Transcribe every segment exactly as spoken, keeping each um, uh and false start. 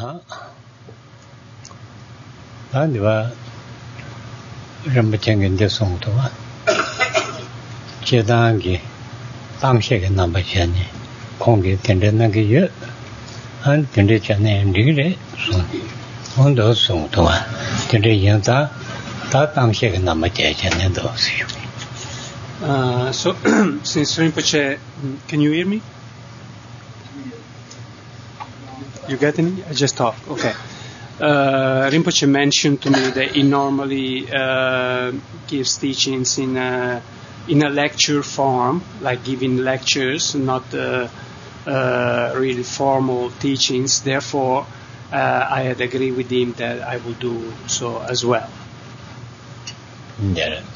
아. 난디와 럼버쟁인데 송도와 제단기 당시에 남바지니 공기 된다는 게 한 된대잖아요. 리그래 손 혼도 송도와 된대 연다 다 당시에 남바지잖아요. 도스요. Uh, so, since Rinpoche, can you hear me? You get me? I just talk. Okay. Uh, Rinpoche mentioned to me that he normally uh, gives teachings in a, in a lecture form, like giving lectures, not uh, uh, really formal teachings. Therefore, uh, I had agreed with him that I will do so as well. Yeah.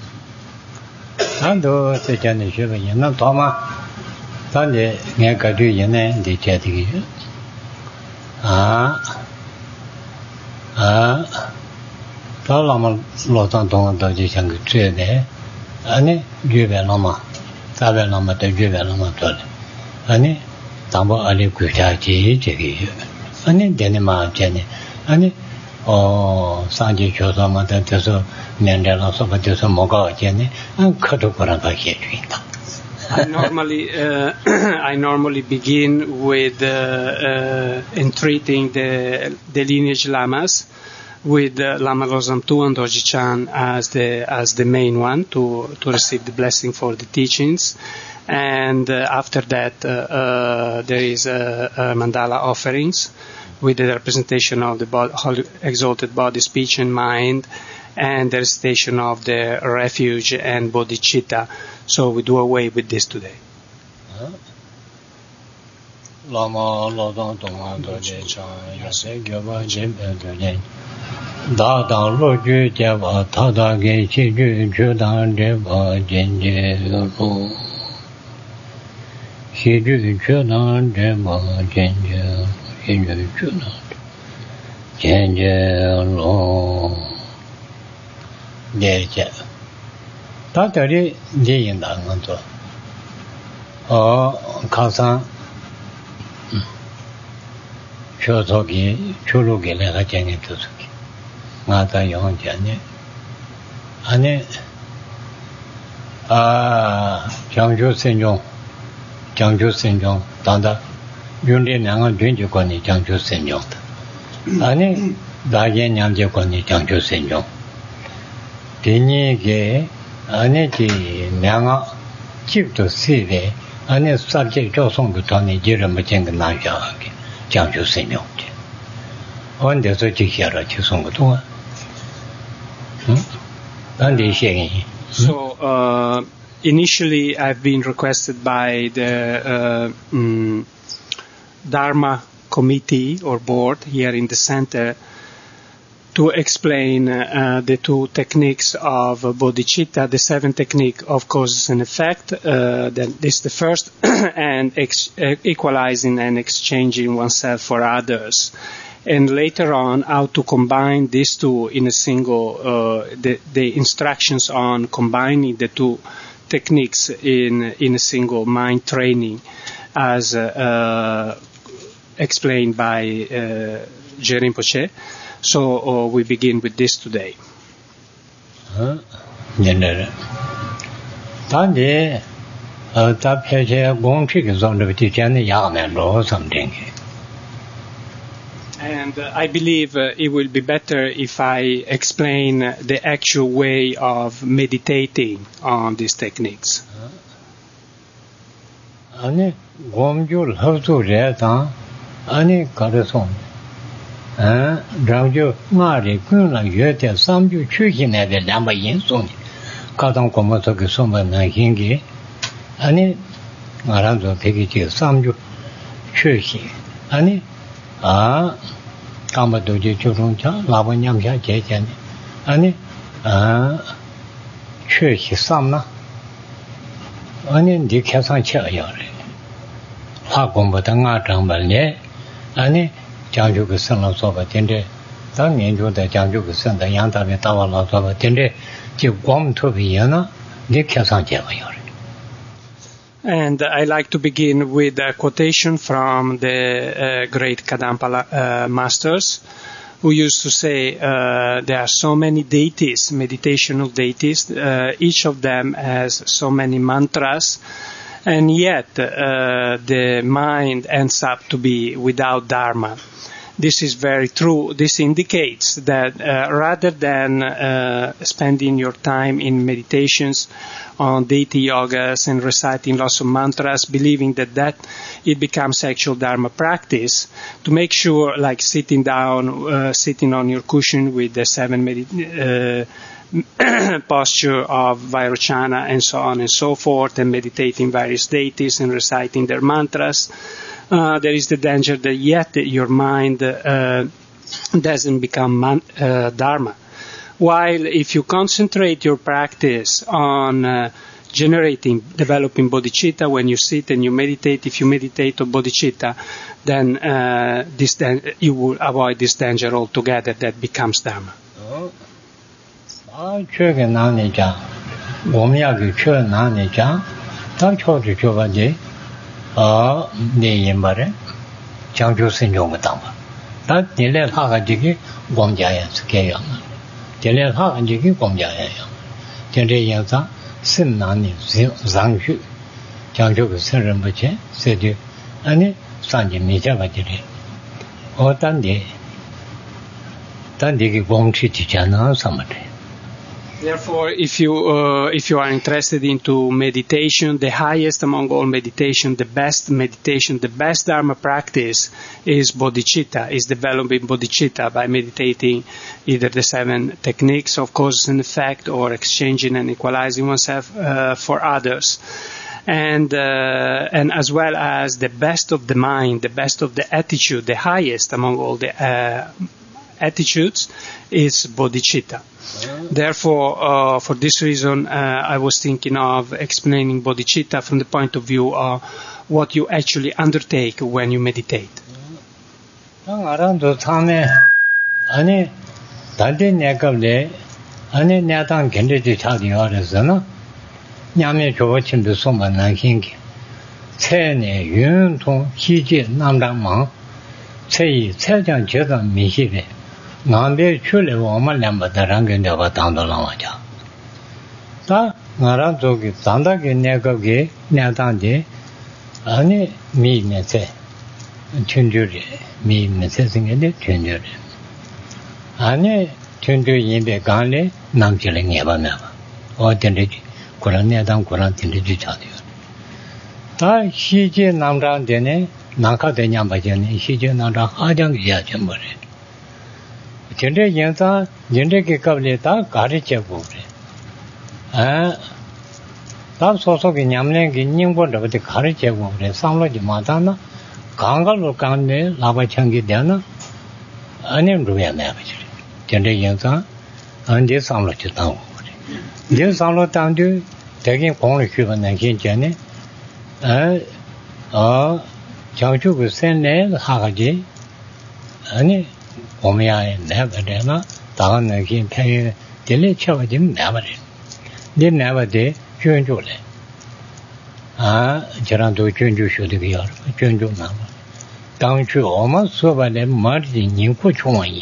Ando se jane shebe yana thoma tanje nge ka tyu yene de che ti gi a a ta la ma lo tan dong da ji chang ge zhe de ani yue be la ma ta be la ma de yue be la ma to le ani dang bo a le gu cha ji ji gi ani de ne ma je ne ani 어 상지 교사마다 돼서 년대라서 받아서 뭐가 어제네 그도 그런 거 해주인다. I normally uh, I normally begin with uh, uh, entreating the the lineage lamas with uh, Lama Losam Tu and Dorji-chan as the as the main one to to receive the blessing for the teachings, and uh, after that uh, uh, there is uh, uh, mandala offerings with the representation of the body, holy, exalted body, speech and mind, and the recitation of the refuge and bodhicitta. So we do away with this today. Lama Lodang Tonga Doje Chan Yase Gyoba Jimbe Doje Da Dang Lo Ju Jeba Ta Da Ge Chi Ju Ju Dang Jeba Jen Je Lo Chi Ju Ju Dang Jeba Jen Je Jen Je Ju Dang Jen Je Lo Je Je Da Da Ri Je Yin Da Ngan Zo O Ka San 초속이 초록이 내가 전에 도속이 나다 영전에 아니 아 장주선종 장주선종 단다 윤리량은 윤주권이 장주선종다 아니 나게 냠제권이 장주선종 되니게 아니지 명아 집도 세대 아니 sabje 조성도 돈이 지르면 쟁거 나셔게 장주 생명제 언제서 지켜라 지송거 동안 응? 단디 시행이 So uh, initially I've been requested by the uh, um, Dharma committee or board here in the center to explain uh, the two techniques of bodhicitta, the seven technique of causes and effect. Uh, that is the first, and ex- equalizing and exchanging oneself for others. And later on, how to combine these two in a single, uh, the, the instructions on combining the two techniques in, in a single mind training, as uh, uh, explained by uh, Je Rinpoche. So uh, we begin with this today. And uh, I believe uh, it will be better if I explain the actual way of meditating on these techniques. 아니 곰줄 허수레다 아니 가르송 아 라우죠 마리 군라 여대 삼주 추신에 남아 인송 가동 고모서게 소만나 hingi 아니 말한도 되게 삼주 추신 아니 아 까마도지 조롱자 라바냠샤 제제네 아니 아 추신 삼나 아니 네 계산 쳐야래 화공보다 나장발네 아니 장주그 선로서가 된데 당년조의 장주그 선의 양답에 따와라서가 된데 지 광토비야나 네 계산 제가요. And I like to begin with a quotation from the uh, great Kadampa uh, masters, who used to say uh, there are so many deities, meditational deities, uh, each of them has so many mantras, and yet uh, the mind ends up to be without Dharma. This is very true. This indicates that uh, rather than uh, spending your time in meditations on deity yogas and reciting lots of mantras, believing that that it becomes actual Dharma practice, to make sure, like sitting down, uh, sitting on your cushion with the seven medit- uh, posture of Vairochana and so on and so forth, and meditating various deities and reciting their mantras, Uh, there is the danger that yet your mind uh, doesn't become man, uh, Dharma. While if you concentrate your practice on uh, generating, developing bodhicitta, when you sit and you meditate, if you meditate on bodhicitta, then uh, this dan- you will avoid this danger altogether that becomes Dharma. 아, 네 연말에 장주 선종을 담아. 다 딜레 하가지기 공자야 스케요. 딜레 하가지기 공자야요. 딜레 연사 신난이 장주 장주 선人不체 세디 아니 산지 미자가지리. 어떤데 단디기 공치 지잖아 삼아데. Therefore, if you uh, if you are interested into meditation, the highest among all meditation, the best meditation, the best Dharma practice is bodhicitta, is developing bodhicitta by meditating either the seven techniques of cause and effect or exchanging and equalizing oneself uh, for others. And uh, and as well as the best of the mind, the best of the attitude, the highest among all the uh, attitudes is bodhicitta. Therefore, uh, for this reason, uh, I was thinking of explaining bodhicitta from the point of view of what you actually undertake when you meditate. 아니 달대 내가래 아니 내당 견제지 차디어서나 냐면 조버침도 소만난 힘기 체내 윤통 희지 남당망 체이 체장 제도 미시베 남배 출래 오만 냠바다랑 내가 당도라마자 다 나랑 저기 단다게 내가게 내당데 아니 미네세 춘주리 미네세 생겼는데 춘주리 아니 춘주 인베 간래 남질에 내봐면 어떤지 그런 내당 그런 된지 자대요 다 시제 남랑되네 나카되냐 봐잖아 시제 남랑 하장이야 전부래 전에 연사 연대게 갑래다 가르쳐고 그래 아 다 소속이 냠랭기 닝본도 그때 가르쳐고 그래 상로지 마다나 강가로 간네 라바창기 되나 아니면 루야 매버지 전에 연사 안제 상로지 나오고 그래 이제 상로 땅도 대긴 공을 키우는 괜찮네 아 장주고 센네 하가지 아니 오미야에 내버려나 다음에 긴 패에 딜레 쳐가지고 내버려 네 내버대 준주래 아 저랑도 준주 쇼득이요 준주 나와 당주 오마 수업에 말이 님고 총원이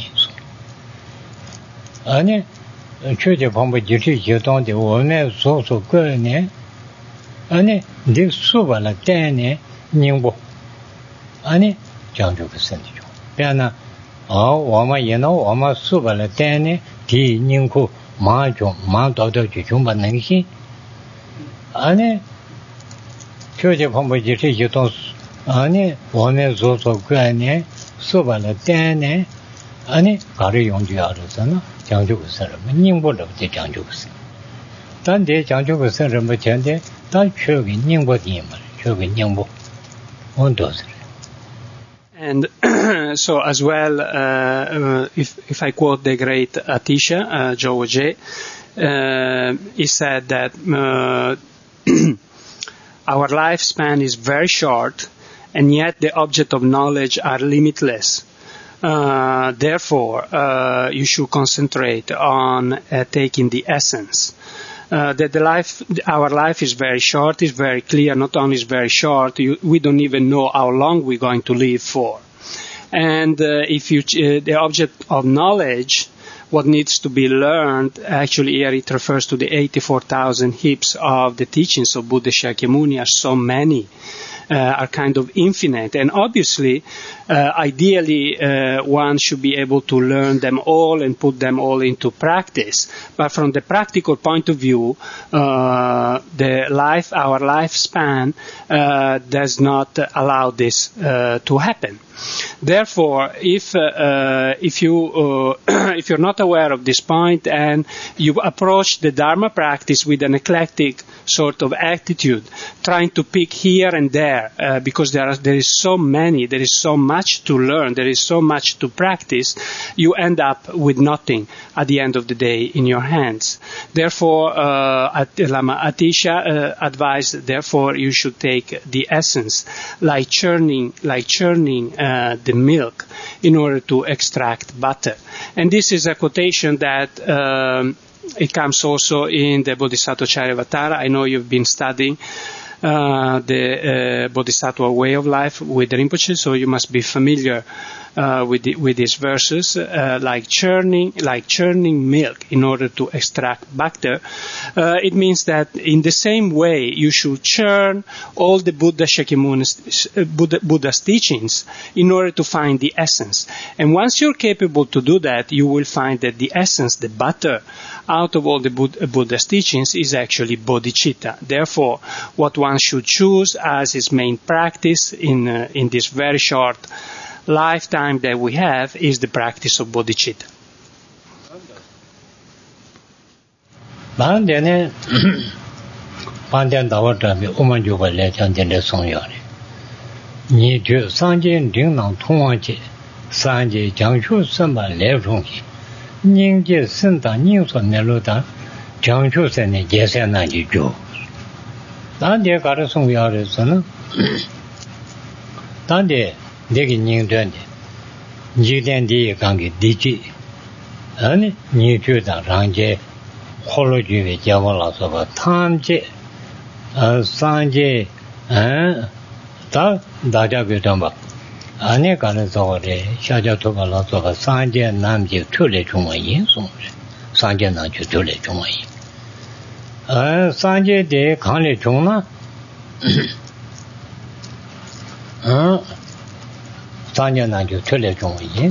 아니 최저 방법 지시 교통데 오늘 소소 거네 아니 네 수업을 때네 님고 아니 장주고 센지죠 배나 어我们也能我们素本的带呢第宁库马中马到的去中把能心아니 최저 방법 지시 교통 아니我们做做个呢素本的带呢아니 가르 용지 알아서나 장주고 사람宁보를 때 장주고 사 단대 장주고 사람 전에 다 최기宁보디 말 최기宁보 온도스 And so as well, uh, uh, if, if I quote the great Atisha, uh, Zhou uh, he said that uh, our lifespan is very short, and yet the object of knowledge are limitless. Uh, therefore, uh, you should concentrate on uh, taking the essence. uh, that the life, our life is very short, is very clear. Not only is very short, you, we don't even know how long we're going to live for. And uh, if you, uh, the object of knowledge, what needs to be learned, actually here it refers to the eighty-four thousand hips of the teachings of Buddha Shakyamuni, are so many, uh, are kind of infinite. And obviously, uh, ideally, uh, one should be able to learn them all and put them all into practice. But from the practical point of view, uh, the life, our lifespan, uh, does not allow this uh, to happen. Therefore, if uh, uh, if you uh, if you're not aware of this point and you approach the Dharma practice with an eclectic sort of attitude, trying to pick here and there, uh, because there are there is so many, there is so much to learn, there is so much to practice, you end up with nothing at the end of the day in your hands. Therefore, uh, Lama Atisha uh, advised, therefore you should take the essence, like churning, like churning. Uh, Uh, the milk in order to extract butter. And this is a quotation that um, it comes also in the Bodhisattva Charyavatara. I know you've been studying uh, the uh, Bodhisattva way of life with Rinpoche, so you must be familiar uh, with the, with these verses, uh, like churning, like churning milk in order to extract butter. Uh, it means that in the same way you should churn all the Buddha Shakyamuni's, uh, Buddha, Buddha's teachings in order to find the essence. And once you're capable to do that, you will find that the essence, the butter, out of all the Buddha's teachings is actually bodhicitta. Therefore, what one should choose as his main practice in uh, in this very short lifetime that we have is the practice of bodhicitta. Bandene Bandan Dawatami Umanjuba Legend in the Sonyari. Ni Ju Sanjin Ding Nang Tongwaji, Sanji Jiangchu Samba Levrongi, Ningji Senta Ningso Neluda, Jiangchu Sene Jesenaji Ju. Dande Garasong Yarisana Dande Degi Ning Dende, Jiden Di Gangi Diji, and Ni Juda Range. Hology Javala Sova Tamje Sanje Da Daja Gutamba Anekana Zore Shaja Tobala Sova Sanje Namji Tule Chumayin Song Sanje Nanju Tule Chumayin Sanje de Kane Chuna Sanje Nanju Tule Chumayin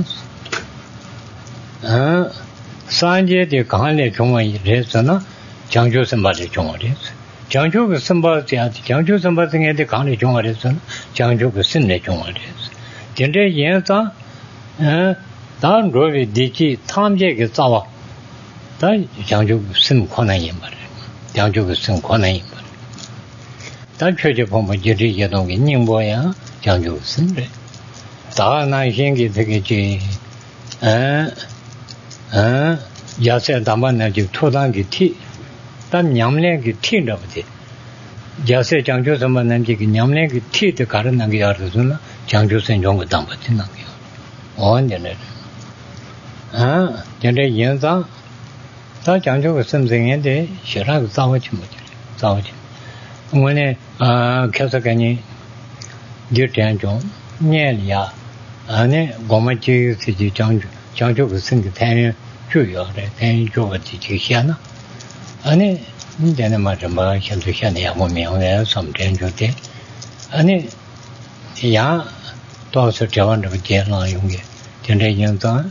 Sanje de Kane Chunga Resana, Jiangju Samba de Chunga Res. Jiangju Samba, Jiangju Samba Sing de Kane Chunga Resana, Jiangju Sin de Chunga Res. Dende Yenza, Dan Rovi Diji, Tamje Zawa, Dan Jiangju Sim Kwana Yimba, Jiangju Sim Kwana Yimba. Dan Church Poma Jiri Yadong in Nimboya, Jiangju Sim. Da Nan Shingi Tegaji, eh. 아, 야세 담반나지 토단기 티, 단 냠내기 티라버지. 야세 장조 담반나지 냠내기 티데 가르나기 알아서나 장조선 용거 담바지나기요. 언제네. 아, 근데 연상 다 장조가 선생인데 싫어하고 싸우지 뭐지. 싸우지. 오늘 아, 계속하니 뒤에 좀 녀리야. 안에 고마지 지지 장조 장조 그 생기 대는 주요래 대는 조가 지지 시하나 아니 이제는 말좀 뭐 현재 현에 뭐 명에 섬된 주대 아니 야 도서 저원도 제라 용게 전에 인자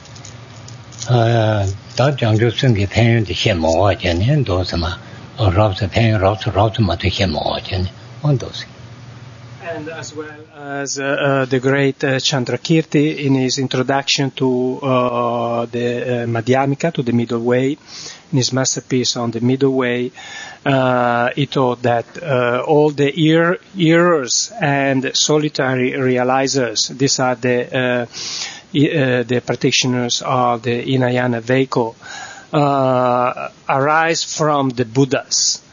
아 장조 생기 대는 데 현모와 전에 도서마 어랍서 대는 랍서 랍서 마도 현모와 전에 원도서. And as well as uh, uh, the great uh, Chandrakirti in his introduction to uh, the uh, Madhyamika, to the middle way, in his masterpiece on the middle way, uh, he taught that uh, all the ear, earers and solitary realizers, these are the uh, uh, the practitioners of the Hinayana vehicle, uh, arise from the Buddhas.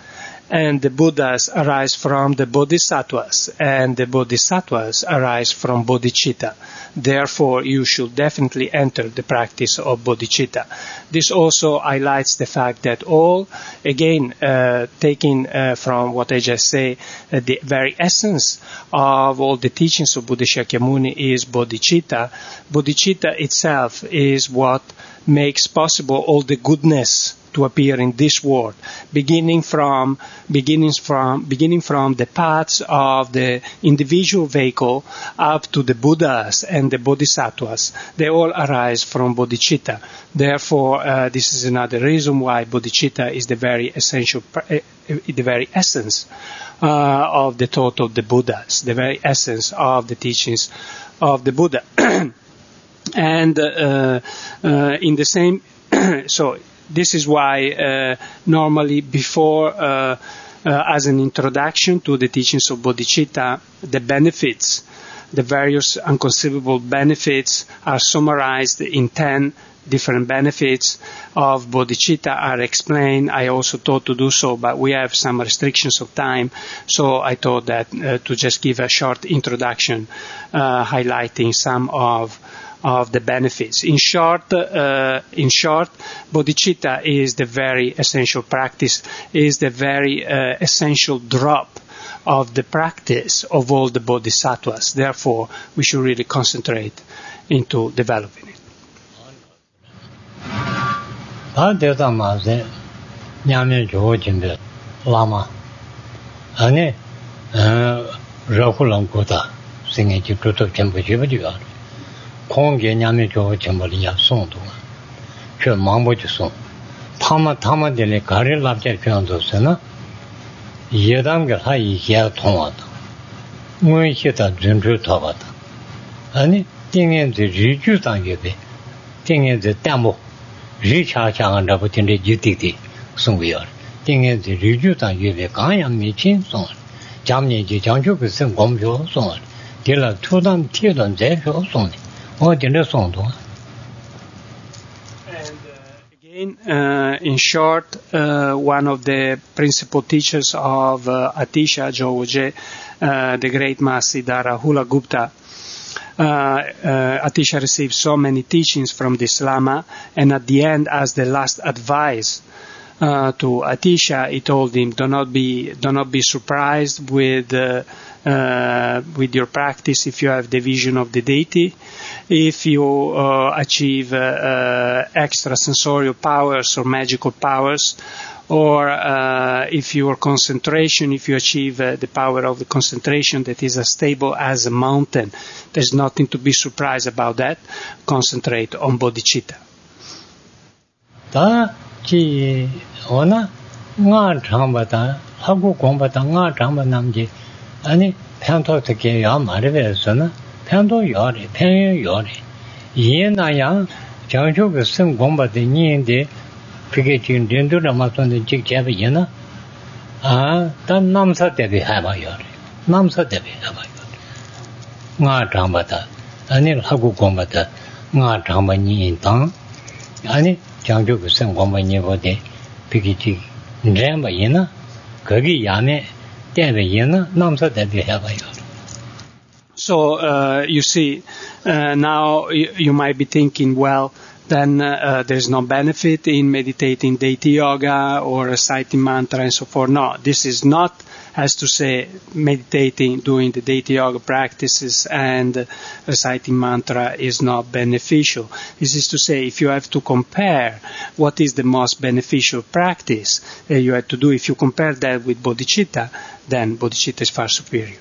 and the Buddhas arise from the Bodhisattvas, and the Bodhisattvas arise from Bodhicitta. Therefore, you should definitely enter the practice of bodhicitta. This also highlights the fact that all, again, uh, taking uh, from what I just say, uh, the very essence of all the teachings of Buddha Shakyamuni is bodhicitta. Bodhicitta itself is what makes possible all the goodness to appear in this world, beginning from beginnings from beginning from the paths of the individual vehicle up to the Buddhas and the Bodhisattvas. They all arise from bodhicitta. Therefore, uh, this is another reason why bodhicitta is the very essential, uh, the very essence uh, of the thought of the Buddhas, the very essence of the teachings of the Buddha. And uh, uh, in the same, so. This is why uh, normally before, uh, uh, as an introduction to the teachings of bodhicitta, the benefits, the various unconceivable benefits are summarized in ten different benefits of bodhicitta are explained. I also thought to do so, but we have some restrictions of time, so I thought that uh, to just give a short introduction uh, highlighting some of of the benefits. In short, uh, in short, bodhicitta is the very essential practice, is the very uh, essential drop of the practice of all the bodhisattvas. Therefore, we should really concentrate into developing it. Lama, ane, rahulam kota, singing to Pluto Temple Jivadia. Kongye nyame chogo chembali ya song tunga. Kyo mambo chi song. Tama tama dele kare labja kyanzo se na, yedam ge ha yi ya tongwa ta. Ngui xe ta zunzhu toba ta. Ani, tingyen zi ri ju tang ye be, tingyen zi tenmo, ri cha cha nga rabu tinte jitik di song we yore. Tingyen zi ri ju tang ye be, kanyam mi chin song yore. Jam nye ji jang chu ke sen gom pyo song yore. Dila tu dan ti dan zai pyo song yore. And uh, again, uh, in short, uh, one of the principal teachers of uh, Atisha Joje, uh, the great master Siddhara Hula Gupta, uh, uh, Atisha received so many teachings from this Lama, and at the end, as the last advice uh, to Atisha, he told him, "Do not be, do not be surprised with." Uh, Uh, with your practice, if you have the vision of the deity, if you uh, achieve uh, uh, extrasensorial powers or magical powers, or uh, if your concentration, if you achieve uh, the power of the concentration that is as stable as a mountain, there's nothing to be surprised about that. Concentrate on bodhicitta. Ta chi ona nga chamba ta hagu gomba ta nga chamba namji 아니 편도 되게 야 말해서는 편도 요리 편요 요리 이해나야 장조가 성 공부도 니인데 그게 지금 된도를 맞는데 직접 이해나 아단 남사 대비 해봐요 남사 대비 해봐요 nga 장바다 아니 하고 공부다 nga 장바니 당 아니 장조가 성 공부 니보데 그게 지금 내가 이해나 거기 야매 So, uh, you see, uh, now you, you might be thinking, well, then uh, there's no benefit in meditating deity yoga or reciting mantra and so forth. No, this is not, as to say, meditating, doing the deity yoga practices and reciting mantra is not beneficial. This is to say, if you have to compare what is the most beneficial practice uh, you have to do, if you compare that with bodhicitta, then bodhicitta is far superior.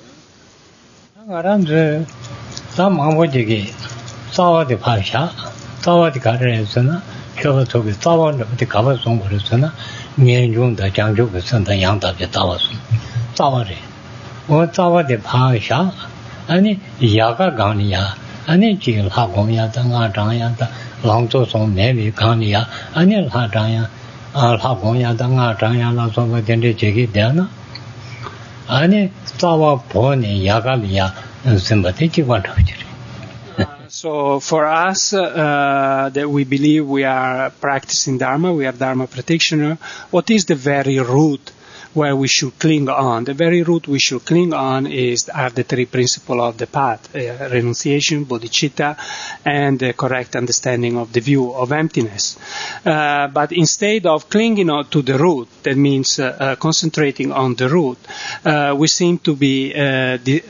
Zawadi Karesana, Kyoto Zawan, the Kava Song Resana, Mian the Janjo, the Santa Yanta, the Tawasun, Zawadi. Or Zawadi Pasha, any Yaga Gania, any Jil Hagonia, Tanga Jayanta, Langto Song, maybe Kania, any Hadaya, Al Hagonia, Tanga Jayana, so the Jigi Dana. Any Zawa Pony, Yagalia, and sympathetic one of you. So for us, uh, that we believe we are practicing Dharma, we are Dharma practitioner, what is the very root? where we should cling on. The very root we should cling on is are the three principles of the path: uh, renunciation, bodhicitta, and the correct understanding of the view of emptiness. Uh, but instead of clinging on to the root, that means uh, uh, concentrating on the root, uh, we seem to be uh, the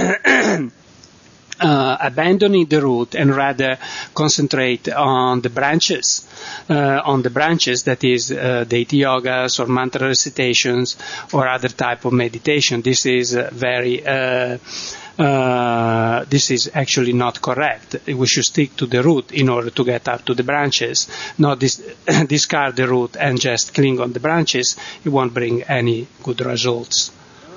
Uh, abandoning the root and rather concentrate on the branches, uh, on the branches, that is uh, deity yogas or mantra recitations or other type of meditation. This is uh, very, uh, uh, this is actually not correct. We should stick to the root in order to get up to the branches, not dis- discard the root and just cling on the branches. It won't bring any good results.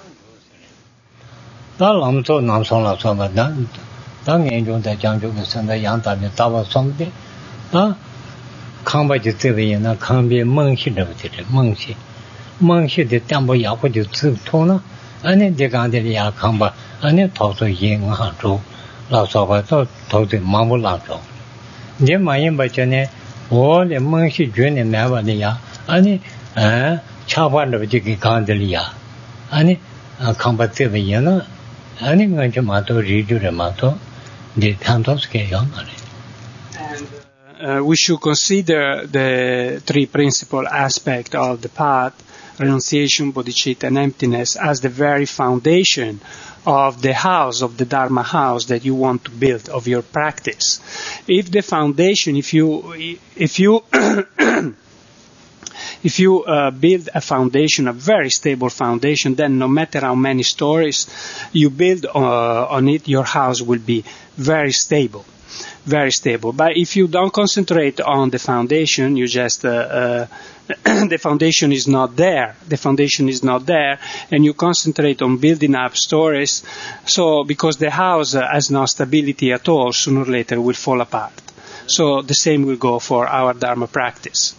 当年中在江州的生在杨大的大王双的啊康巴就这位那康边梦系的这这梦系梦系的担保要不就自通了安尼这刚的呀康巴安尼投诉银行州老少吧都投资忙不拉着你满意吧就呢我的梦系觉得买完的呀安尼嗯恰饭的这个刚的呀安尼啊康巴这位呢安尼我就嘛都รี住的嘛都And uh, we should consider the three principal aspects of the path, renunciation, bodhicitta, and emptiness, as the very foundation of the house, of the Dharma house that you want to build, of your practice. If the foundation, if you, if you, If you uh, build a foundation, a very stable foundation, then no matter how many stories you build uh, on it, your house will be very stable, very stable. But if you don't concentrate on the foundation, you just, uh, uh, the foundation is not there, the foundation is not there, and you concentrate on building up stories, so because the house uh, has no stability at all, sooner or later will fall apart. So the same will go for our Dharma practice.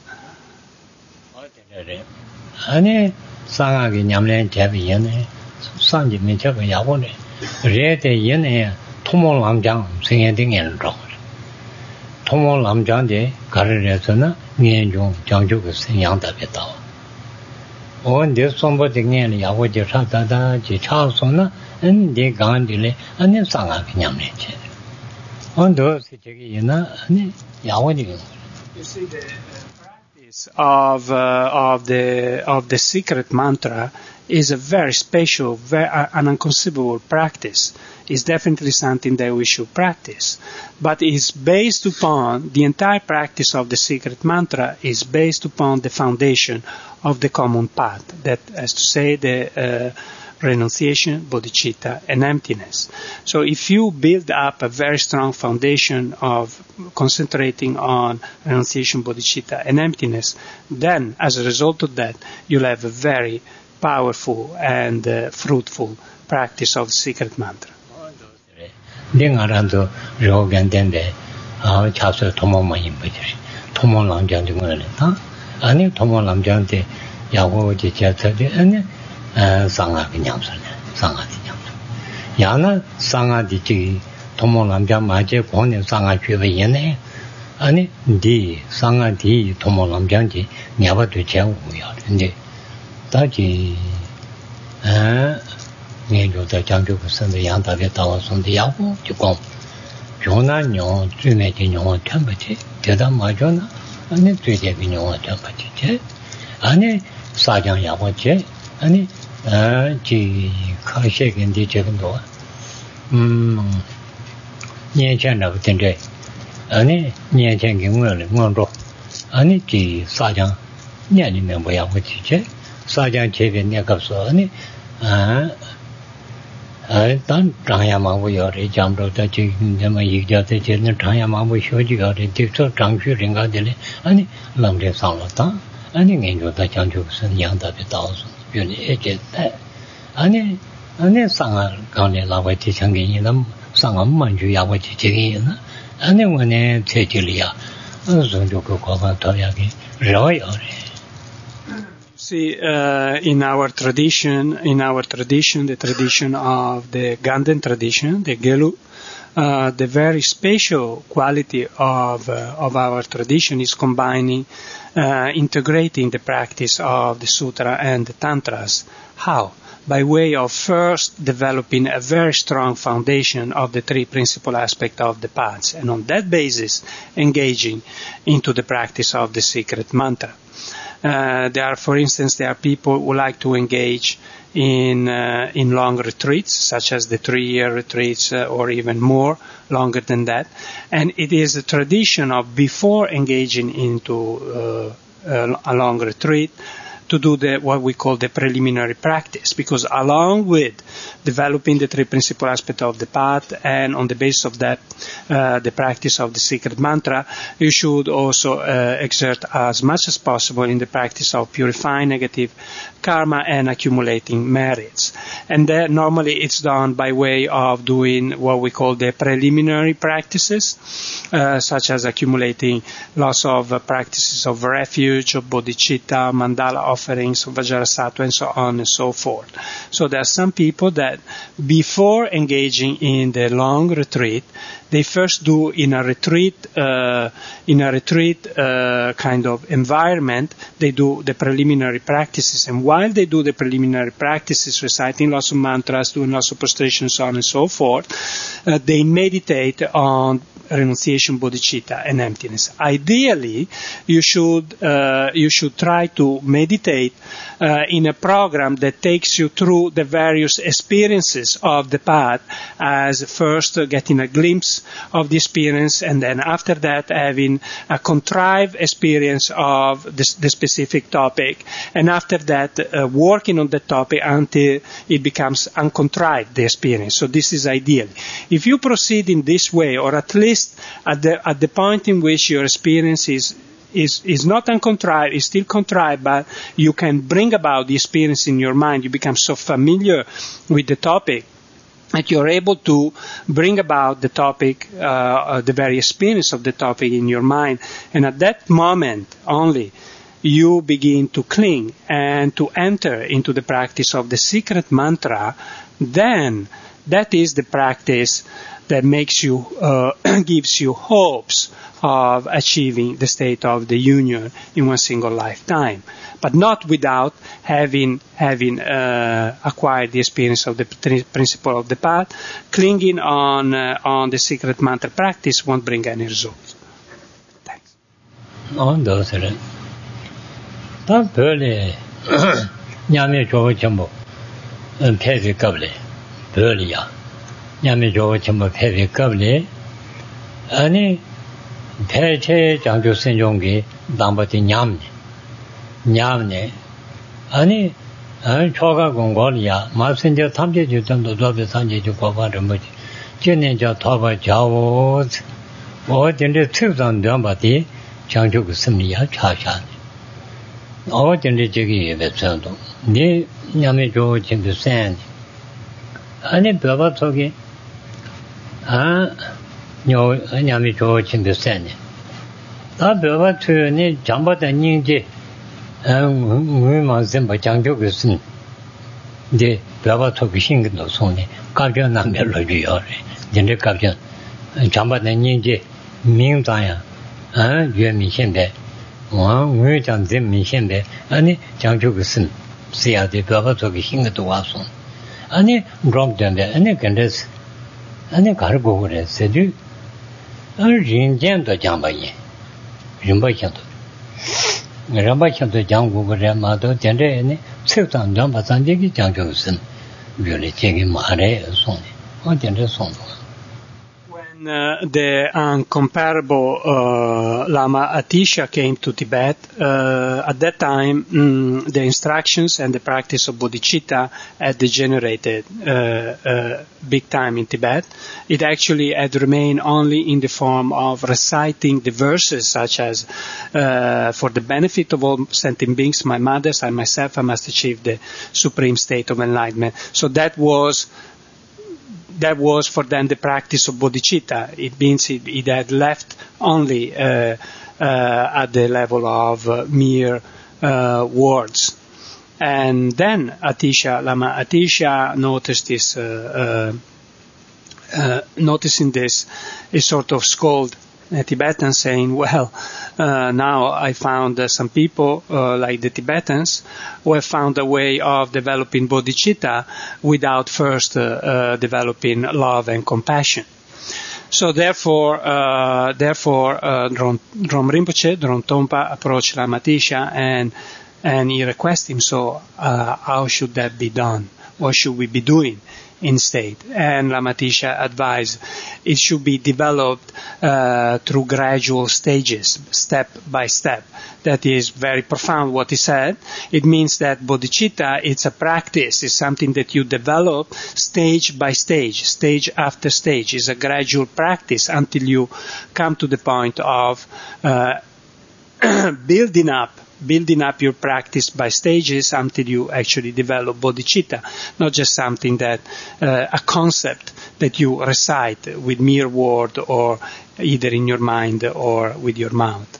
아니 상하게 냠내 잡이 얘네 상지 미쳐가 야보네 레데 얘네 토모 남장 생애 등에는 로 토모 남장데 가르려서는 년중 장주가 생양답했다 원데 sombo 등에는 야보지 찾다다 지 차소나 근데 간디래 아니 상하게 냠내 제 언더 세계에 얘나 아니 야보지 Of uh, of the of the secret mantra is a very special, very, uh, an inconceivable practice. It's definitely something that we should practice, but it's based upon the entire practice of the secret mantra is based upon the foundation of the common path. That, as to say, the uh, renunciation, bodhicitta, and emptiness. So if you build up a very strong foundation of concentrating on renunciation, bodhicitta, and emptiness, then as a result of that, you'll have a very powerful and uh, fruitful practice of the secret mantra. 상하게 냠서네 상하디 냠서 야나 상하디 지 도모 남자 마제 권의 상하 죄베네 아니 디 상하디 도모 남자지 냐바도 제우야 근데 다지 아 내조자 장교가 선의 양답에 따와서인데 야고 지금 조나뇨 주내진요 탐바지 대다 마죠나 아니 되게빈요 탐바지 아니 사장 야고지 아니 지 카셰겐디 제근도 음 년전에 부터인데 아니 년전 경우는 뭐로 아니 지 사장 년이면 뭐야 뭐지 사장 제게 내가서 아니 아 일단 장야마고 요리 잠도다 지금 이자대 제는 장야마고 쇼지가 됐어 장슈링가들이 아니 남대 상로다 아니 내조다 장주선 양답에 따라서 아니 아니 상아 강내 라바티 장기는 상암만 주야바티 제기는 아니 원에 제질이야 어선도 그 과가 더야게 러요래 See, uh, in our tradition, in our tradition, the tradition of the Ganden tradition, the Gelu, uh, the very special quality of uh, of our tradition is combining, uh, integrating the practice of the sutra and the tantras. How? By way of first developing a very strong foundation of the three principal aspects of the paths, and on that basis engaging into the practice of the secret mantra. Uh, there are, for instance, there are people who like to engage in uh, in long retreats, such as the three-year retreats, uh, or even more, longer than that. And it is a tradition of, before engaging into uh, a long retreat, to do the what we call the preliminary practice, because along with developing the three principal aspects of the path, and on the basis of that, uh, the practice of the secret mantra, you should also uh, exert as much as possible in the practice of purifying negative karma and accumulating merits. And that normally it's done by way of doing what we call the preliminary practices, uh, such as accumulating lots of uh, practices of refuge, of bodhicitta, mandala offerings, of vajrasattva, and so on and so forth. So there are some people that before engaging in the long retreat, they first do in a retreat, uh, in a retreat uh, kind of environment, they do the preliminary practices. And while they do the preliminary practices, reciting lots of mantras, doing lots of prostrations, so on and so forth, uh, they meditate on renunciation, bodhicitta, and emptiness. Ideally, you should uh, you should try to meditate uh, in a program that takes you through the various experiences of the path, as first uh, getting a glimpse of the experience, and then after that having a contrived experience of the, the specific topic, and after that uh, working on the topic until it becomes uncontrived, the experience. So this is ideal. If you proceed in this way, or at least at the at the point in which your experience is is is not uncontrived, is still contrived, but you can bring about the experience in your mind, you become so familiar with the topic that you're able to bring about the topic, uh, uh, the very experience of the topic in your mind, and at that moment only you begin to cling and to enter into the practice of the secret mantra. Then that is the practice that makes you, uh, gives you hopes of achieving the state of the union in one single lifetime, but not without having having uh, acquired the experience of the principle of the path. Clinging on uh, on the secret mantra practice won't bring any results. Thanks. On those, that early, Yami Jovachambo, and Pezi Gabli, Burlia. Yami Jovachambo Pevi Gabli, Ani Peche Janjo Senjongi, Dambati Nyamni, Nyamni, Ani Choga Gongolia, Masinja Tamji Jutan, the Dobe Sanji Jukova Remuji, Jeninja Toba Javos, or in the Tusan Dambati, Janjo Simia Chashan. Or in the Jiggy Vesando, Ni Yami Jovachin the Sand. Ani Baba Togi. Ah, no, Yami Jovachin the Sand. That Baba to Ni Jamba the Ninji, and women Zimba Janjo Gusin. The Baba Togi Shing no Sony, Kajan Namel, General Kajan, Jamba the Ninji, Ming Zaya, ah, Yumi Shembe, one we Jan Zim Shembe, and Janjo Gusin, see how the Baba Togi Shing to Wasson. Any drop them there, any candidates, any cargo, said you. Urging Jan to Jambaye. Jumbachato. Rambachato Jango, Ramato, Tende, any Sultan Jamba Sanjaki Jangoson, really taking Mare or Sony, or Tender Son. When uh, the uncomparable uh, Lama Atisha came to Tibet, uh, at that time mm, the instructions and the practice of bodhicitta had degenerated uh, uh, big time in Tibet. It actually had remained only in the form of reciting the verses such as, uh, for the benefit of all sentient beings, my mothers, I myself, I must achieve the supreme state of enlightenment. So that was That was for them the practice of bodhicitta. It means it, it had left only uh, uh, at the level of uh, mere uh, words. And then Atisha, Lama Atisha noticed this uh, uh, uh, noticing this, he sort of scolded a Tibetan, saying, well, uh, now I found uh, some people, uh, like the Tibetans, who have found a way of developing bodhicitta without first uh, uh, developing love and compassion. So therefore, uh, therefore, uh, Drom, Drom Rinpoche, Drom Tompa approached Lama Tisha and, and he requested him, so, uh, how should that be done? What should we be doing instead? And Lama Tisha advised it should be developed uh, through gradual stages, step by step. That is very profound what he said. It means that bodhicitta, it's a practice, it's something that you develop stage by stage, stage after stage. It's a gradual practice until you come to the point of uh, building up building up your practice by stages until you actually develop bodhicitta, not just something that, uh, a concept that you recite with mere word or either in your mind or with your mouth.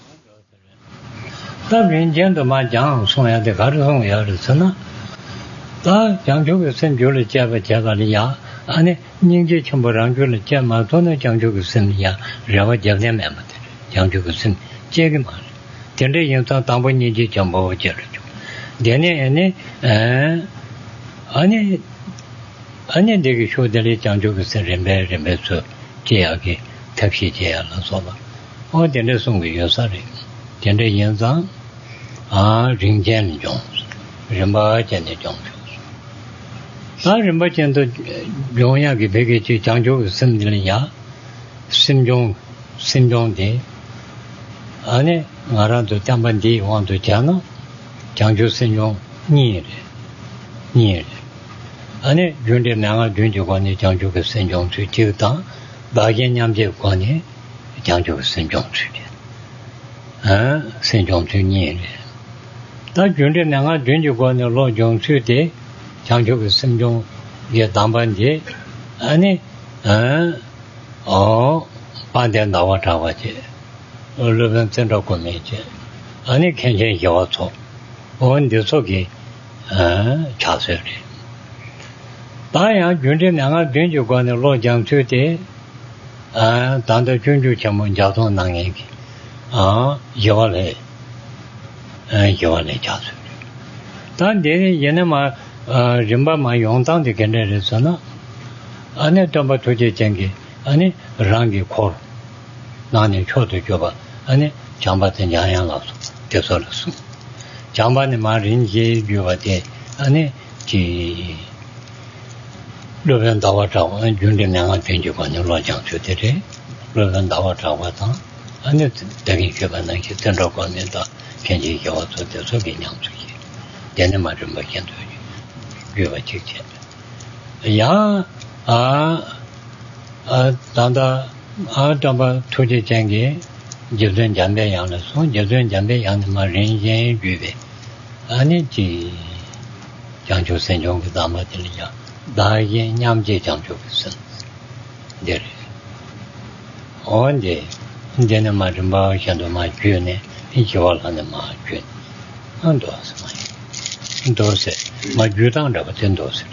Tende yin ta dambo ni ji jambo je le ju dene ene eh ane ane de ge sho de le jang ju ge se ren be ren be so je ya ge ta phi je ya la so ba o dene song ge yo sa re tende yin zang a ring jian jong ren ba jian de jong sa ren ba jian de yong ya ge be ge ji jang ju ge sim de le ya sim jong sim jong de ane ngārāntu tāmbandī wāntu chāna jāngchū sañyōng nī rī nī rī ane yuñdē nāngā yuñchū guāni jāngchū ka sañyōng chū chīg tāng bāgyē ñamchē guāni jāngchū ka sañyōng chū rī sañyōng chū nī rī tā yuñdē nāngā yuñchū guāni lō yōng chū tē jāngchū ka sañyōng yé tāmbandī ane ā pāndē nāwā chāwā chē Lubin Central Committee, any Kenyan Yawato, on the Soki, Chaseri. Daya, Junjin Nanga Junju Guan, the Lord Jang Tuti, and Danda Junju Chamun Jato Nangeki, ah, Yawale, and Yawale Chaseri. Dan did Yenema Rimba my young town the Kenderisana, Anne Tomba Tuji Jengi, Anne Rangi Kor. 나는 초도 줘봐 아니 장바된 양양라서 대소라서 장바는 말인지 비와대 아니 지 로변 다와 자와 윤dem량한 변주관을 로장주들이 로변 다와 자와다 아니 대기 개발은 게 된다고 하면다 편지 겨워서 대소 개념주기 되는 말을 뭐 견도 비와 직접 야아 아 단다 아 담바 토지 장게 제전 잠배 양에서 제전 잠배 양မှာ 人间 유배 아니지 장조 선종 그 담아들이야 다의 냠제 장조 무슨 네 언제 이제는 말은 뭐 현도 말 귀네 이겨라는 말 귀. 안도 asma 도세 뭐 귀당다 같은 도세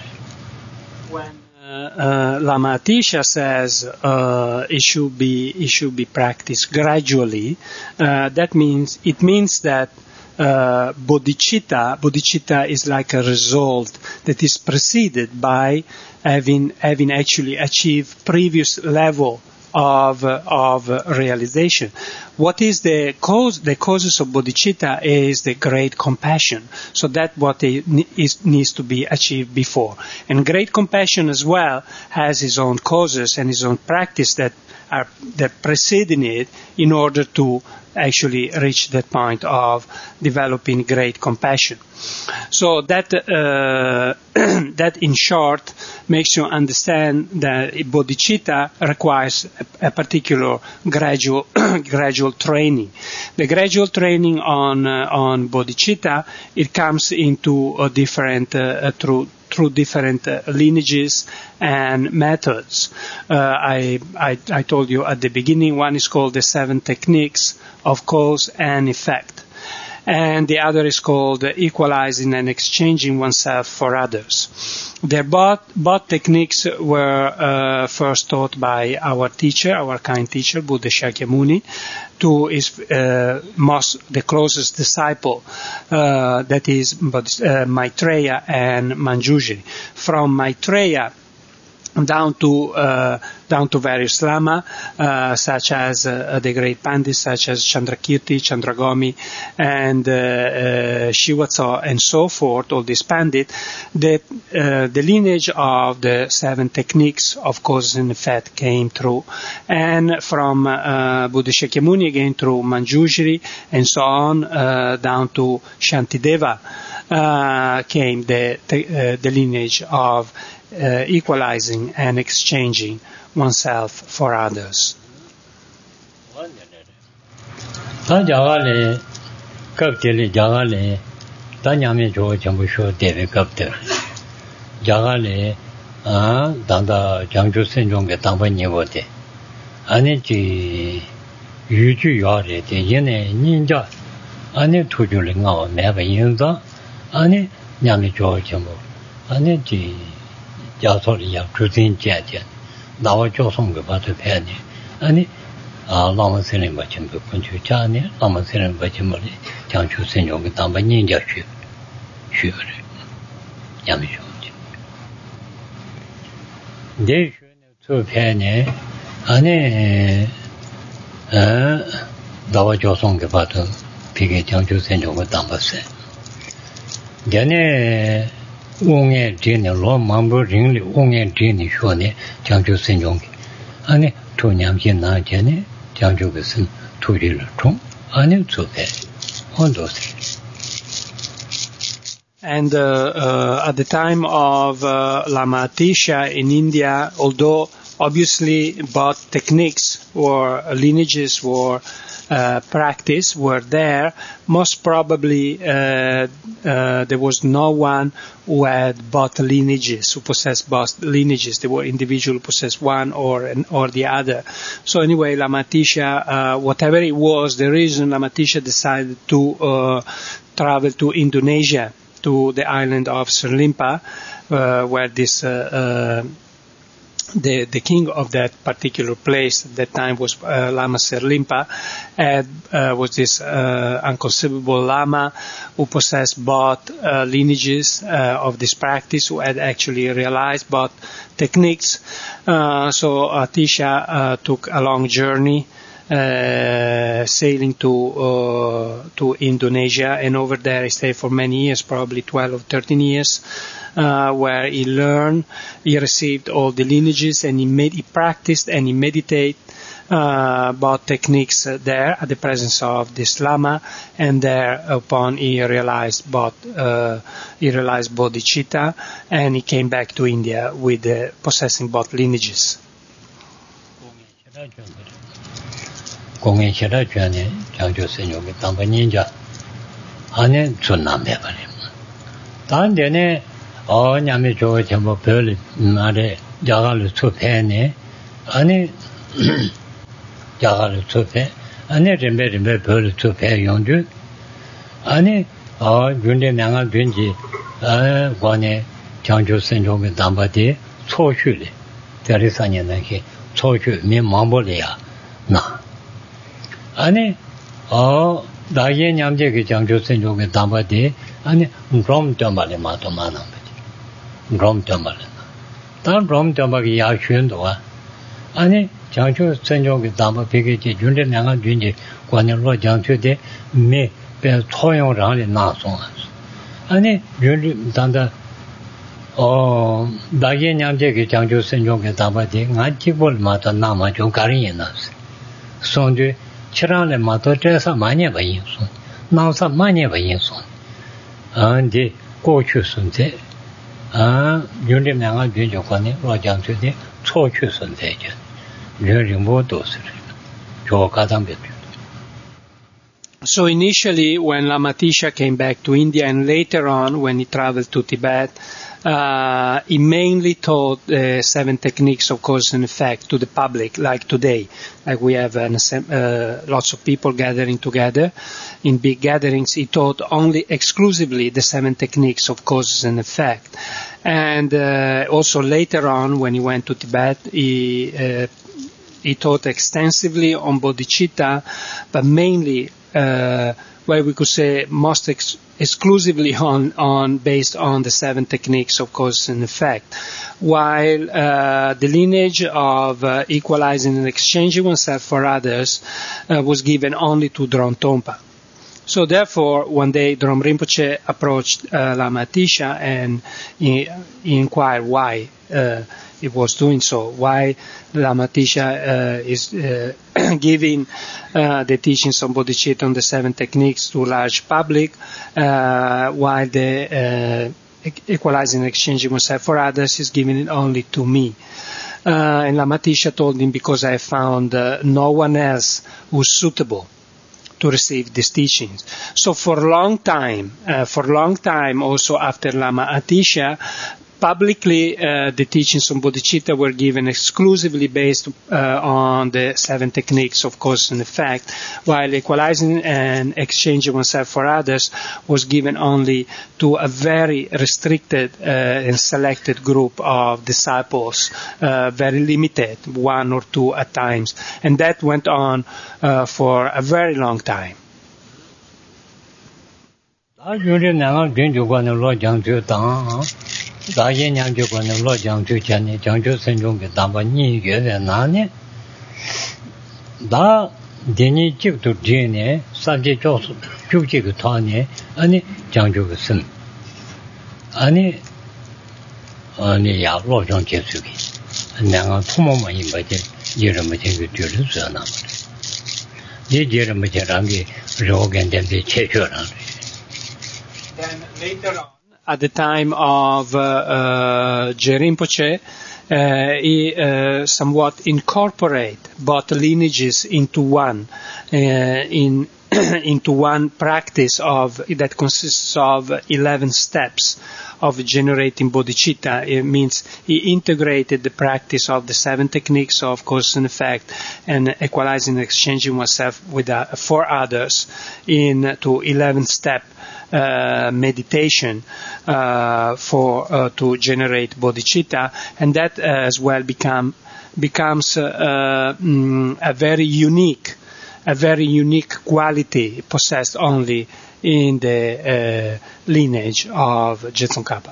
Uh, Lama Tisha says uh, it should be it should be practiced gradually. Uh, that means it means that uh, bodhicitta bodhicitta is like a result that is preceded by having having actually achieved previous level of uh, of uh, realization. What is the cause? The causes of bodhicitta is the great compassion. So that what it is, needs to be achieved before. And great compassion as well has its own causes and its own practice that are that preceding it in order to actually reach that point of developing great compassion. So that uh, that in short makes you understand that bodhicitta requires a, a particular gradual gradual training. The gradual training on uh, on bodhicitta, it comes into a different uh, through through different uh, lineages and methods. Uh, I, I I told you at the beginning, one is called the seven techniques of cause and effect. and the other is called equalizing and exchanging oneself for others. Their both, both techniques were uh, first taught by our teacher, our kind teacher, Buddha Shakyamuni, to his uh, most, the closest disciple, uh, that is uh, Maitreya and Manjushri. From Maitreya down to uh, down to various lama, uh, such as uh, the great pandits, such as Chandrakirti, Chandragomi, and uh, uh, Shivatsa, and so forth, all these pandits, the, uh, the lineage of the seven techniques of cause and effect came through. And from uh, Buddha Shakyamuni again through Manjushri, and so on, uh, down to Shantideva, uh, came the, the, uh, the lineage of Uh, equalizing and exchanging oneself for others. Ta jagale kaptele jagale ta nyame jo jambu sho deve kapte jagale a danda jangju senjong ge dangba nyewo de ani ji yuju yare de yene ninja ani tuju le ngao me ba yin da ani nyame jo jambu ani ji 야소리야 주진 제제 나와 조성을 받을 패니 아니 아 라마 선생님 같은 그 분주 자네 라마 선생님 같은 머리 장주 선생님이 담바 ninja 쉬 쉬어래 야미죠 네 저 패니 아니 어 나와 조성을 받은 비게 장주 선생님이 담바세 얘네 옹에 진의 로망부 링리 옹에 진이 쇼네 장주 선종기 아니 도냠기 나제네 장주것은 투리를 좀 아니 좋게 혼도세. And uh, uh, at the time of uh, Lama Atisha in India, although obviously both techniques or lineages were uh, practiced were there, most probably uh, uh, there was no one who had both lineages, who possessed both lineages. There were individuals who possessed one or or the other. So anyway, Lama Atisha, uh, whatever it was, the reason Lama Atisha decided to uh, travel to Indonesia, to the island of Serlimpa, uh, where this uh, uh, the the king of that particular place at that time was uh, Lama Serlimpa, and uh, was this uh, unconceivable Lama who possessed both uh, lineages uh, of this practice, who had actually realized both techniques. Uh, so Atisha uh, took a long journey, Uh, sailing to uh, to Indonesia, and over there he stayed for many years, probably twelve or thirteen years, uh, where he learned, he received all the lineages, and he made, he practiced and he meditated uh, about techniques uh, there at the presence of this Lama, and thereupon he realized both, uh, he realized bodhicitta, and he came back to India with uh, possessing both lineages. 공연 시라 전에 장조 선생님이 담바 ninja 안에 존남해 버려. 단전에 어 냐면 저 전부 별 말에 자갈을 숲에네 아니 자갈을 숲에 안에 렘베렘베 별 숲에 용주 아니 어 윤대 명한 된지 아 관에 장조 선생님이 담바디 초슈리 대리사년에게 초슈 민망벌이야 나 아니 어 나의 냠제 그 장조 선생님이 담바디 아니 그럼 담발에 마도 많은 거지 그럼 담발에 단 그럼 담바기 야슈엔도와 아니 장조 선생님이 담바 비게지 윤대 명한 된지 관여로 장조대 매 배 초용을 하는 나송 아니 윤리 단다 어 나의 냠제 그 장조 선생님이 담바디 나치볼 마도 나마 좀 가리나스 손주 치라네 마도 제사 많이 봐인소 나사 많이 봐인소 안디 고추 선제 아 윤리명한 윤조관이 로장주의 초추 선제죠 윤리모도스 조가담베. So initially when Lama Atisha came back to India, and later on when he traveled to Tibet, uh, he mainly taught the seven techniques of cause and effect to the public, like today. Like we have an, uh, lots of people gathering together. In big gatherings, he taught only exclusively the seven techniques of causes and effect. And uh, also later on, when he went to Tibet, he, uh, he taught extensively on bodhicitta, but mainly uh, well, we could say most ex- exclusively on, on based on the seven techniques of cause and effect, while uh, the lineage of uh, equalizing and exchanging oneself for others uh, was given only to Dron Tompa. So therefore, one day Drom Rinpoche approached uh, Lama Atisha and he, he inquired why uh, it was doing so, why Lama Atisha uh, is uh, giving uh, the teachings on bodhicitta on the seven techniques to a large public, uh, while the uh, equalizing and exchanging oneself for others is giving it only to me. Uh, and Lama Atisha told him, because I found uh, no one else who's suitable to receive these teachings. So for a long time, uh, for a long time also after Lama Atisha, publicly uh, the teachings on bodhicitta were given exclusively based uh, on the seven techniques of cause and effect, while equalizing and exchanging oneself for others was given only to a very restricted uh, and selected group of disciples, uh, very limited, one or two at times. And that went on uh, for a very long time. Da yin yang ju guan lo jiang ju qian ni jiang ju sen zhong ge dan ba ni yue de na ni da de ni ji du ji ni sa ji zhou su ju ji ge ta ni ani jiang ju ge sen ani ani ya lo jiang jie su ge两个父母们一百件一人没钱给绝对是那么的一人没钱让给肉跟点的切缺上 Then later on, at the time of uh, uh, Rinpoche, uh, he uh, somewhat incorporate both lineages into one, uh, in into one practice of that consists of eleven steps of generating bodhicitta. It means he integrated the practice of the seven techniques of cause and effect and equalizing and exchanging oneself with uh, for others into eleven step Uh, meditation uh, for uh, to generate bodhicitta, and that uh, as well become becomes uh, uh, mm, a very unique, a very unique quality possessed only in the uh, lineage of Jetsun Kappa.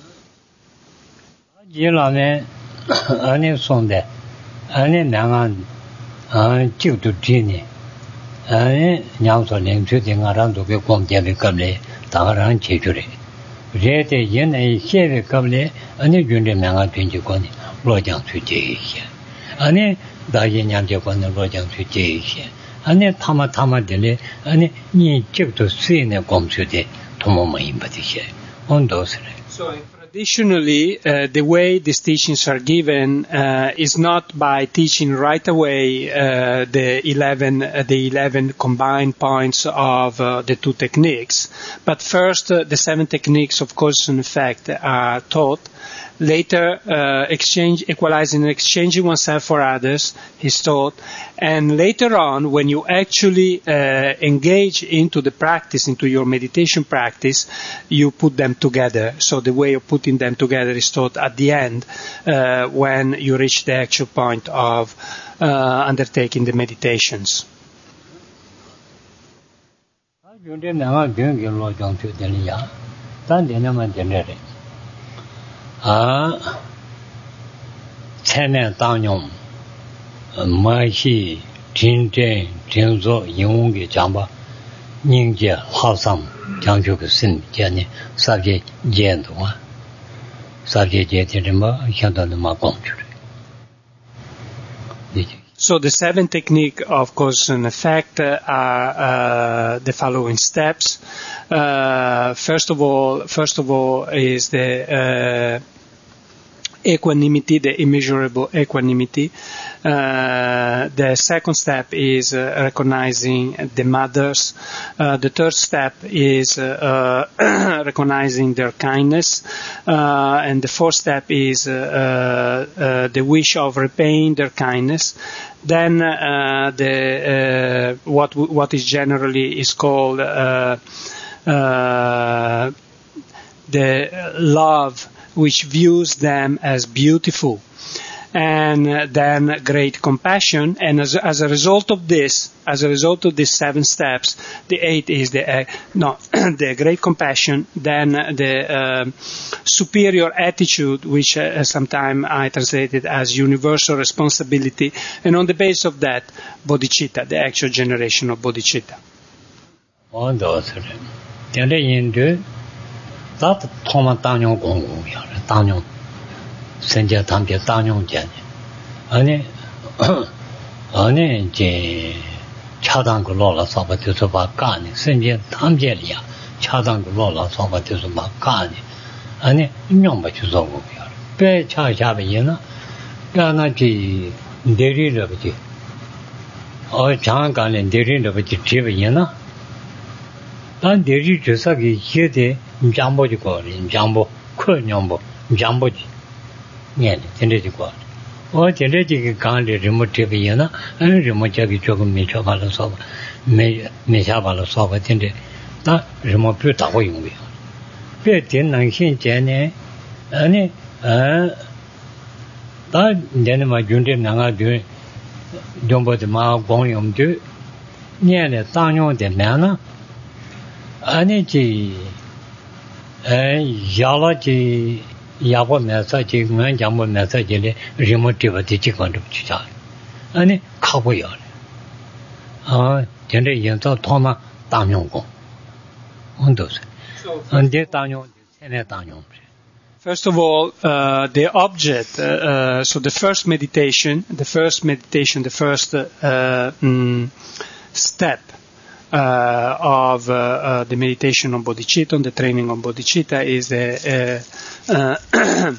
伊拉呢，俺那送的，俺那两个，俺就都这呢。 哎，娘说领出的俺让都给光见的隔离，大个让解决了。热的人呢，现在隔离，俺那军人两个军机关的落江去接一些，俺那大爷娘结关的落江去接一些，俺那他们他们的嘞，俺那你这个谁呢？光去的，他们没不这些，很多是嘞。 So traditionally, uh, the way these teachings are given uh, is not by teaching right away uh, the eleven, uh, the eleven combined points of uh, the two techniques, but first uh, the seven techniques of cause and effect are taught. Later, uh, exchange, equalizing and exchanging oneself for others is taught. And later on, when you actually uh, engage into the practice, into your meditation practice, you put them together. So the way of putting them together is taught at the end, uh, when you reach the actual point of uh, undertaking the meditations. 아, 천년 당용, 마시, 진전, 진소, 영웅의 장바, 닝제, 하상, 장주의 신, 제니, 사제, 제도와, 사제, 제들이 뭐, 현도는 뭐, 공주를. So the seven technique of cause and effect uh, are uh, the following steps. Uh, first of all, first of all is the uh, equanimity, the immeasurable equanimity. Uh, the second step is uh, recognizing the mothers. Uh, the third step is uh, uh, recognizing their kindness. Uh, and the fourth step is uh, uh, uh, the wish of repaying their kindness. Then uh, the uh, what what is generally is called uh, uh, the love, which views them as beautiful, and uh, then great compassion. And as, as a result of this, as a result of these seven steps, the eighth is the uh, no the great compassion. Then the uh, superior attitude, which uh, sometimes I translated as universal responsibility, and on the basis of that, bodhicitta, the actual generation of bodhicitta. On those, that Thomas Daniel Gong, Daniel, Senja Tampia Daniel Jan. Ani, Ani, Chadang Lola Sabatuba Gani, Senja Tamjelia, Chadang Lola Sabatuba Gani, Ani, Yomba Chuzo, Be Chajabina, Ganaji, Deri Rabji, or Changan and Deri Rabji Chivina. Dan Deri Jusaki Hide. Jambo di ko jambo ko nyombo jambo di nyen tende di ko o tende di kan de remote bi yana an remote bi chok mi chok ba lo so me me sha ba lo so ba tende da remote pu da wo yong bi be tin nan xin jian ne ani a da ne ma jun de na ga de jombo de ma gong yong de nyen de dang yong de man na ani ji Yalaji Yabo message, man Jambo message, remote the chicken to Chicha. And Kaboya. Ah, Gender Yento Toma Danyongo. On those. And they Danyon, Danyon. First of all, uh, the object, uh, uh, so the first meditation, the first meditation, the first uh, mm, step Uh, of uh, uh, the meditation on bodhicitta, on the training on bodhicitta, is the uh, uh,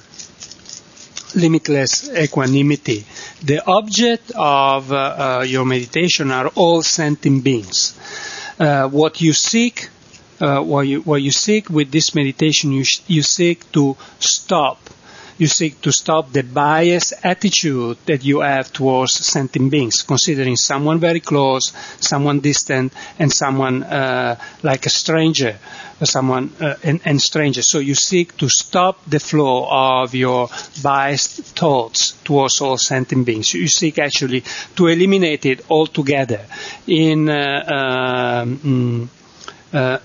limitless equanimity. The object of uh, uh, your meditation are all sentient beings. Uh, what you seek, uh, what you what you seek with this meditation, you sh- you seek to stop. You seek to stop the biased attitude that you have towards sentient beings, considering someone very close, someone distant, and someone uh, like a stranger, someone uh, and, and stranger. So you seek to stop the flow of your biased thoughts towards all sentient beings. You seek actually to eliminate it altogether. In uh, um, uh,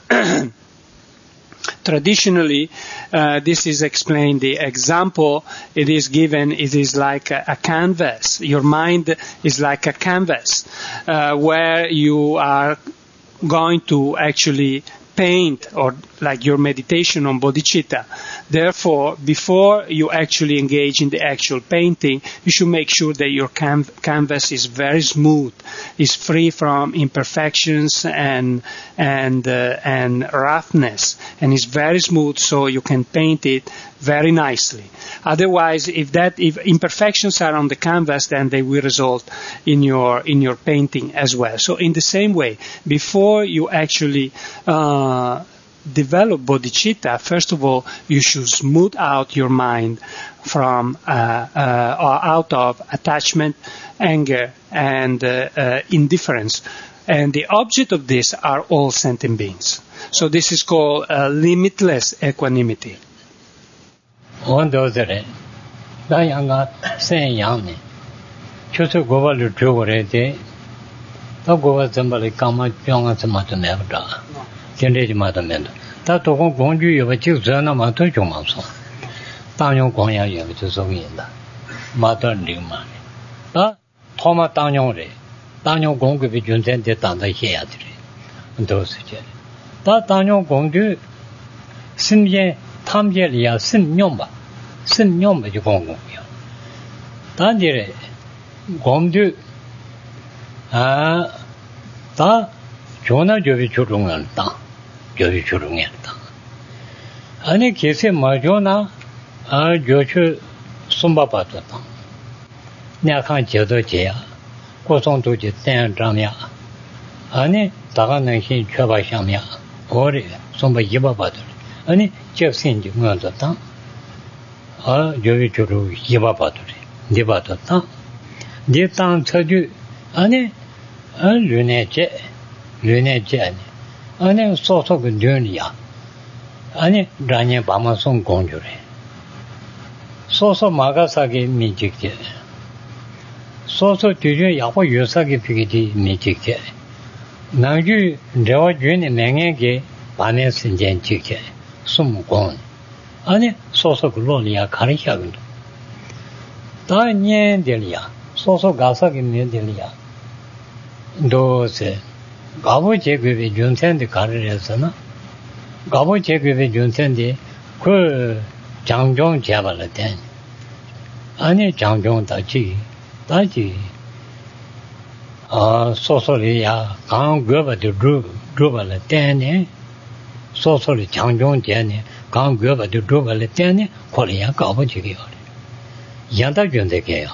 Traditionally, uh, this is explained. The example it is given, it is like a, a canvas. Your mind is like a canvas uh, where you are going to actually paint, or like your meditation on bodhicitta. Therefore, before you actually engage in the actual painting, you should make sure that your can- canvas is very smooth, is free from imperfections and and uh, and roughness, and is very smooth, so you can paint it very nicely. Otherwise, if that if imperfections are on the canvas, then they will result in your in your painting as well. So in the same way, before you actually uh, develop bodhicitta, first of all, you should smooth out your mind from uh, uh, or out of attachment, anger, and uh, uh, indifference. And the object of this are all sentient beings. So this is called uh, limitless equanimity. On those days, Dayanga saying young, Chusu Gova Lutrurete, Togova Zambali Kama Jonga Samata Nevada, Generate Madamenda. That to go you have a children of Matujumaso. Daniel Gonya, you have to so in the Mother Newman. That Toma Daniel, Daniel Gong with Junzen de Tanda Hiatri, and those. That Daniel Gong Simye. Tamjelia Sim Yomba, Sim Yomba, you go. Dandere Gomdu Ah, Da Jona Jovi Churungan, Da Jovi Churungan. Any case, Majona, Ah, Jochu Sumba Patata. Nakan Jedo Jea, Kosong to Jitan Jamia. Ani, Taganashi Chaba Shamia, Ori, Sumba Yiba Batter. Ani, Jeff Sinji Mundata. Ah, Jovi Churu Yiba Batter. Dibatata. Ditan Taju. Ani, a luneje, luneje. Ani, sort of dunia. Ani, Ranya Bamason Conjure. 소소 마가사기 미직제 소소 뒤에 야고 요사기 피기디 미직제 나주 레와준의 맹에게 반에 신전 직제 숨공 아니 소소 글로리아 가르샤군도 다니엔델이야 소소 가사기 미엔델이야 도세 가보 제급의 준센데 가르려서나 가보 제급의 준센데 그 장종 제발했대. 아니 장종 다지 다지 아 소소리야 강괴바도 루 루발했대네 소소리 장종 제네 강괴바도 루발했대네 코리아 가보지기요. 양다 준대게요.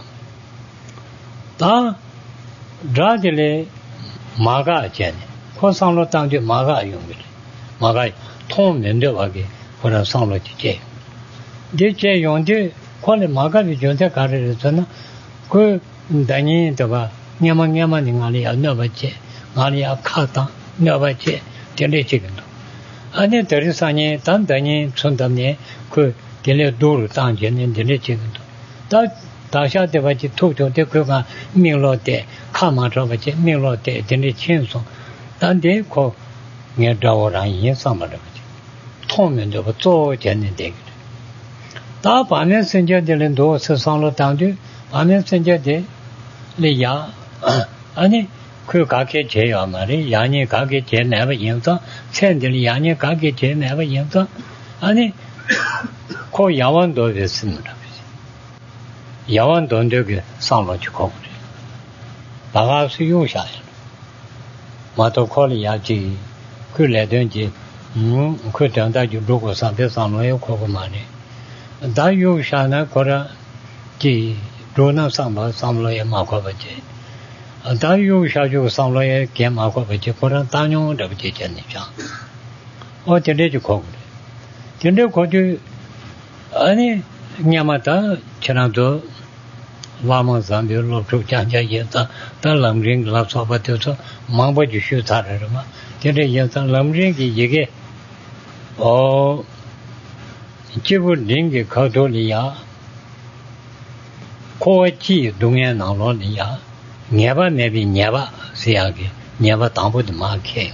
다 라들레 마가 제네 코상로 땅지 마가 용비 마가 통면되와게 그런 상로 지제 대체 용대 콜레 마가비 존재 가르르잖아 그 다니 더바 냐마냐마니 나리 안나바체 나리 아카타 나바체 텔레치근도 아니 데리사니 단다니 촌담니 그 텔레 도르 땅제는 텔레치근도 다 다샤데바치 토토데 그가 민로데 카마저바치 민로데 텔레친소 단데 코 녀다오란 인상마르바치 통면도 做简的다 반면 선제되는 도 세상으로 당주 반면 선제돼 리야 아니 그 가게 제야 말이 야니 가게 제 내가 인서 천들이 야니 가게 제 내가 인서 아니 그 야원도 됐습니다. 야원도 되게 상로 주고 그래. 나가서 요샤 마도 콜이야지 그 레던지 음그 당다주 로고 상대 상로에 고고 말이 다요 샤나 거라 지 로나 상바 상로에 마고버지 다요 샤주 상로에 게 마고버지 거라 다뇽 더버지 전니자 어 저래지 고고 근데 고주 아니 냐마다 지나도 와만 잠별로 조장자예다 달람링 라서바도서 망버지 슈타르마 근데 예상 람링이 이게 어 지부 링게 가돌이야 코치 동에 나로리야 녀바 내비 녀바 세야게 녀바 담보도 마케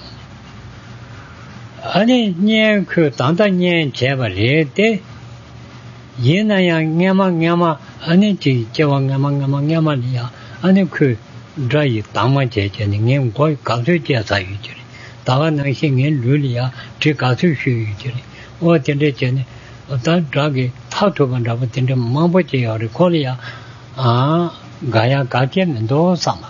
아니 녀그 단단녀 제발이데 예나야 녀마 녀마 아니 지 제와 녀마 녀마 녀마리야 아니 그 드라이 담마 제제니 녀 거의 가서 제사 유지리 다가 나신게 룰이야 제 가서 유지리 어 근데 제네 어떤 드라게 타토반다고 된데 마보지야를 콜이야 아 가야 가게면도 삼아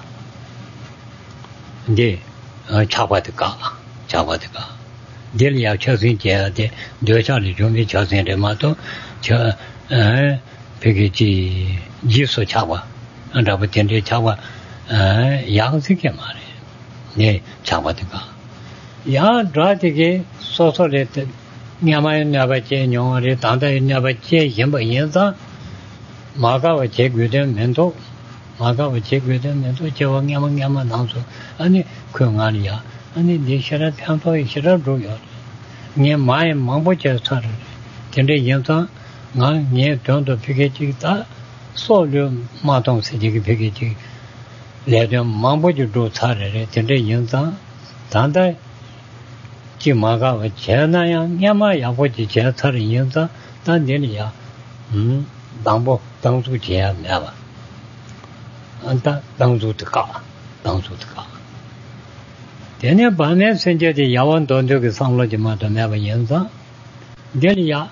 근데 어 잡아들까 잡아들까 델이야 처신제야데 뇌자리 좀비 처신데마도 저 에, 베게지 지소 잡아 안다고 된데 잡아 에, 양식게 말해 네 잡아들까 야 드라게 소소레 냐마에 나바체 뇽어리 단다에 나바체 연바 연사 마가와 제규된 면도 마가와 제규된 면도 저와 냐마 냐마 나서 아니 그 말이야 아니 네셔라 평소에 싫어 줘요 네 마에 망보체 살을 근데 연사 나네 돈도 피게지다 소료 마동 세지기 피게지 레던 망보지도 살을 근데 연사 단다 지 마가와 제나야 냐마 야보지 제사를 인자 단데리야 음 당보 당수 제야 매봐 안다 당수 듣가 당수 듣가 되네 반에 선제지 야원 돈적이 상로지 마도 매봐 인자 데리야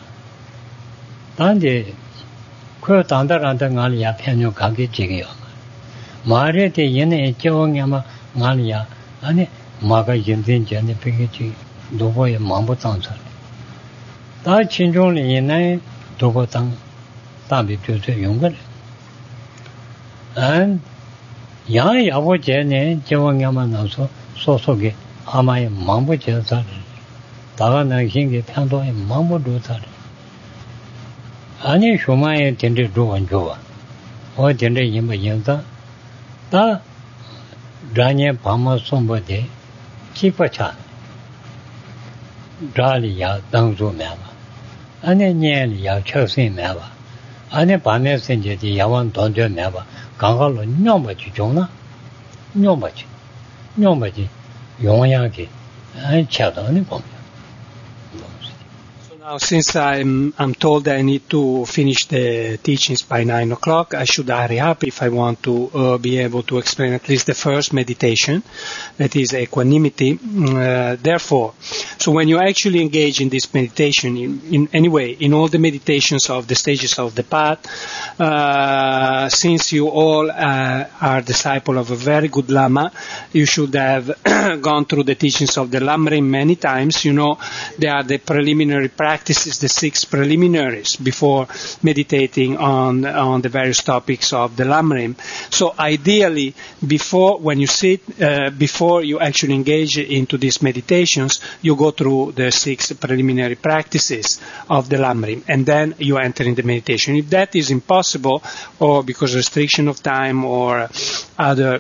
단데 그 단다란다 말이야 편요 가게 지게요 말에대 얘네 저왕야마 말이야 아니 마가 인생 전에 베게지 노보에 망보 땅살 다 친종리 옛날 도보땅 tambi pyose yungare. And yang yabo je ne jewa nyama naso so so ge amaye mambo je sare. Daga na hinge pyanto e mambo do sare. Ani shumaye tende ruwan jowa. O tende yimba yinza. Da ranye pama sombo de kipa cha. Drali ya dangzu mewa. Ane nye li ya chaksin mewa. Ane pame senje di yawan donjo mewa. Ganga lo nyomba chi chungna. Nyomba chi. Nyomba chi. Yongya ki. Ane chada ane gomya. Now, since I'm, I'm told I need to finish the teachings by nine o'clock, I should hurry up if I want to uh, be able to explain at least the first meditation, that is equanimity. Uh, therefore, so when you actually engage in this meditation, in, in any way, in all the meditations of the stages of the path, uh, since you all uh, are disciple of a very good Lama, you should have gone through the teachings of the Lamrim many times. You know, they are the preliminary practices. Practices the six preliminaries before meditating on on the various topics of the Lamrim. So ideally, before when you sit, uh, before you actually engage into these meditations, you go through the six preliminary practices of the Lamrim, and then you enter in the meditation. If that is impossible, or because of restriction of time or other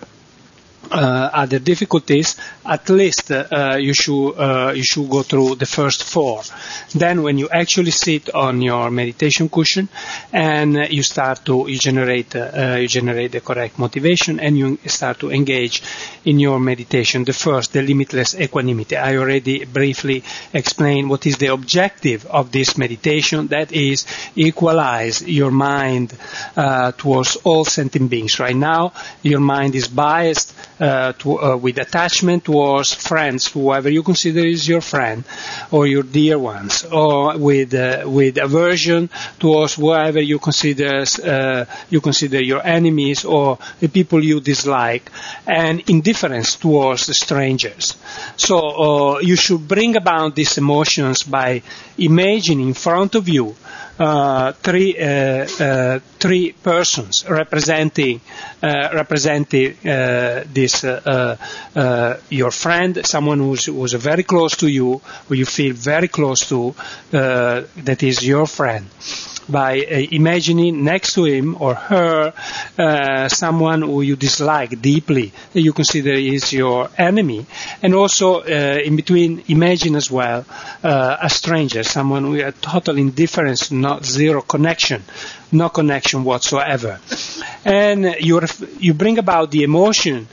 Uh, other difficulties, at least uh, you should uh, you should go through the first four. Then, when you actually sit on your meditation cushion and uh, you start to you generate uh, you generate the correct motivation and you start to engage in your meditation. The first, the limitless equanimity. I already briefly explained what is the objective of this meditation. That is, equalize your mind uh, towards all sentient beings. Right now, your mind is biased Uh, to, uh, with attachment towards friends, whoever you consider is your friend or your dear ones, or with uh, with aversion towards whoever you consider uh, you consider your enemies or the people you dislike, and indifference towards the strangers. So uh, you should bring about these emotions by imagining in front of you Uh, three uh, uh, three persons representing uh, representing uh, this uh, uh, your friend, someone who's who's very close to you, who you feel very close to, uh, that is your friend. By uh, imagining next to him or her uh, someone who you dislike deeply, that you consider is your enemy, and also uh, in between imagine as well uh, a stranger, someone with a total indifference, not zero connection, no connection whatsoever, and you ref- you bring about the emotion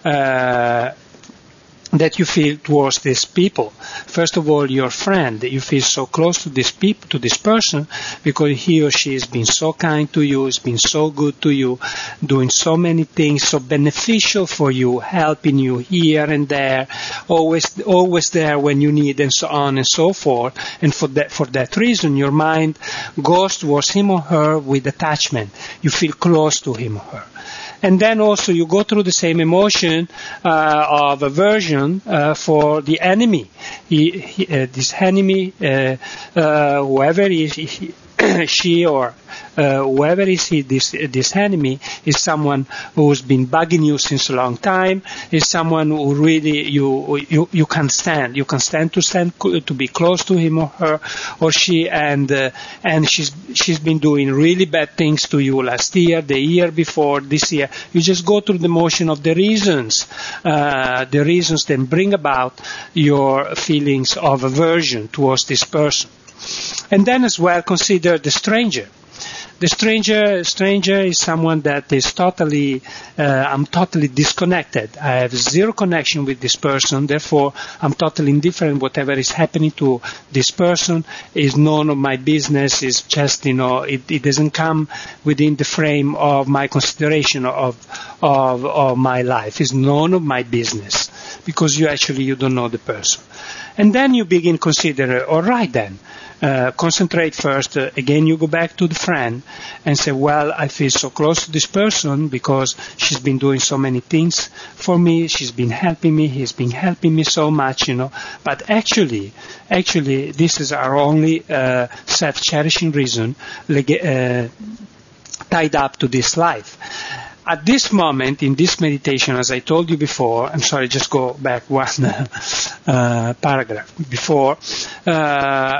uh, that you feel towards these people. First of all, your friend, you feel so close to this peop- to this person because he or she has been so kind to you, has been so good to you, doing so many things, so beneficial for you, helping you here and there, always always there when you need, and so on and so forth. And for that for that reason, your mind goes towards him or her with attachment. You feel close to him or her. And then also you go through the same emotion uh, of aversion uh, for the enemy. He, he, uh, this enemy, uh, uh, whoever is he, she or uh, whoever is he, this this enemy is someone who's been bugging you since a long time. Is someone who really you you you can stand. You can stand to stand to be close to him or her or she, and uh, and she's she's been doing really bad things to you last year, the year before, this year. You just go through the motion of the reasons, uh, the reasons then bring about your feelings of aversion towards this person. And then as well consider the stranger. The stranger, stranger is someone that is totally, uh, I'm totally disconnected. I have zero connection with this person, therefore I'm totally indifferent. Whatever is happening to this person is none of my business. It's just, you know, it, it doesn't come within the frame of my consideration of, of, of my life. It's none of my business. because you actually you don't know the person. And then you begin consider, all right then, uh, concentrate first. Uh, again, you go back to the friend and say, well, I feel so close to this person because she's been doing so many things for me. She's been helping me. He's been helping me so much, you know. But actually, actually, this is our only uh, self-cherishing reason uh, tied up to this life. At this moment, in this meditation, as I told you before, I'm sorry, just go back one uh, paragraph before, uh,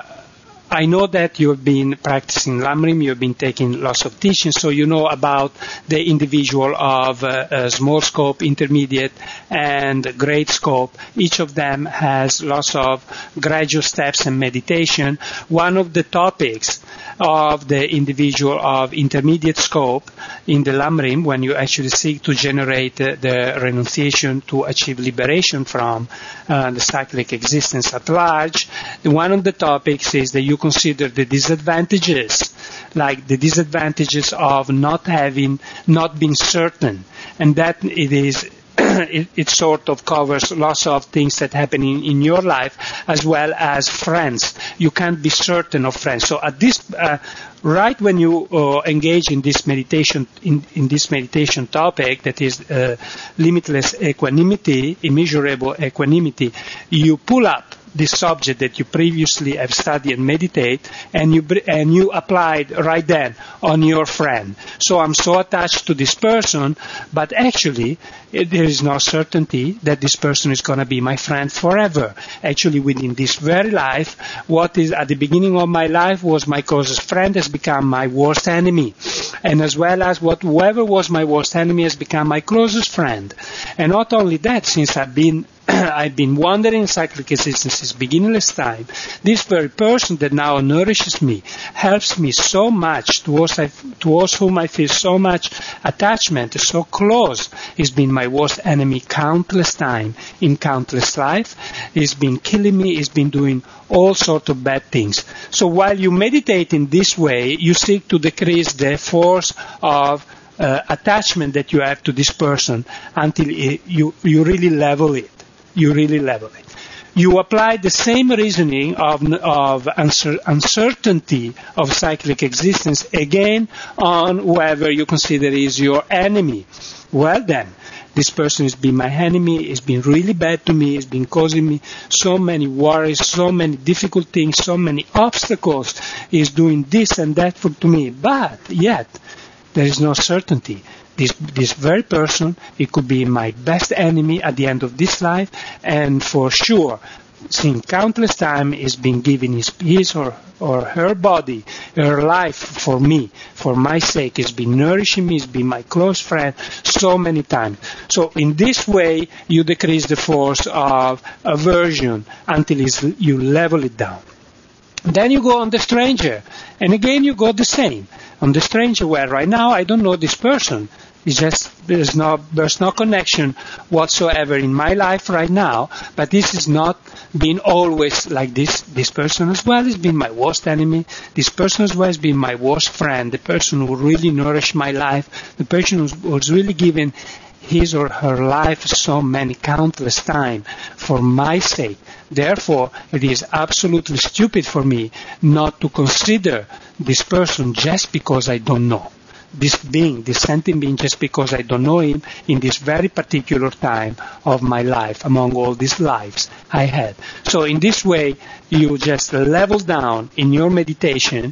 I know that you have been practicing Lamrim, you have been taking lots of teachings, so you know about the individual of uh, uh, small scope, intermediate, and great scope. Each of them has lots of gradual steps and meditation. One of the topics of the individual of intermediate scope in the Lamrim, when you actually seek to generate uh, the renunciation to achieve liberation from uh, the cyclic existence at large, one of the topics is that you consider the disadvantages, like the disadvantages of not having, not being certain, and that it is It, it sort of covers lots of things that happen in, in your life, as well as friends. You can't be certain of friends. So at this, uh, right when you uh, engage in this meditation, in, in this meditation topic, that is uh, limitless equanimity, immeasurable equanimity, you pull up this subject that you previously have studied and meditate, and you and you applied right then on your friend. So I'm so attached to this person, but actually it, there is no certainty that this person is going to be my friend forever. Actually, within this very life, what is at the beginning of my life was my closest friend has become my worst enemy, and as well as what whoever was my worst enemy has become my closest friend. And not only that, since I've been I've been wandering in cyclic existence since beginningless time, this very person that now nourishes me, helps me so much, towards, I, towards whom I feel so much attachment, so close, has been my worst enemy countless time in countless life. He's been killing me, he's been doing all sorts of bad things. So while you meditate in this way, you seek to decrease the force of uh, attachment that you have to this person until it, you, you really level it. You really level it. You apply the same reasoning of, of uncer- uncertainty of cyclic existence again on whoever you consider is your enemy. Well then, this person has been my enemy, has been really bad to me, has been causing me so many worries, so many difficult things, so many obstacles, is doing this and that for, to me. But yet, there is no certainty. This, this very person, it could be my best enemy at the end of this life, and for sure, since countless time, is been giving his, his or, or her body, her life for me, for my sake, has been nourishing me, has been my close friend so many times. So in this way, you decrease the force of aversion until you level it down. Then you go on the stranger, and again you go the same. On the stranger, where right now I don't know this person. It's just there's no there's no connection whatsoever in my life right now. But this is not been always like this. This person as well has been my worst enemy. This person as well has been my worst friend. The person who really nourished my life. The person who was really given his or her life so many countless times for my sake. Therefore, it is absolutely stupid for me not to consider this person just because I don't know. This being, this sentient being, just because I don't know him in this very particular time of my life, among all these lives I had. So in this way, you just level down in your meditation.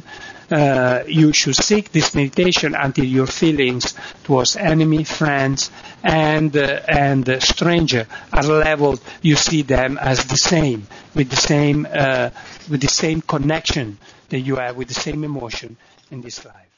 Uh, you should seek this meditation until your feelings towards enemy, friends, and uh, and uh, stranger are leveled. You see them as the same, with the same uh, with the same connection that you have, with the same emotion in this life.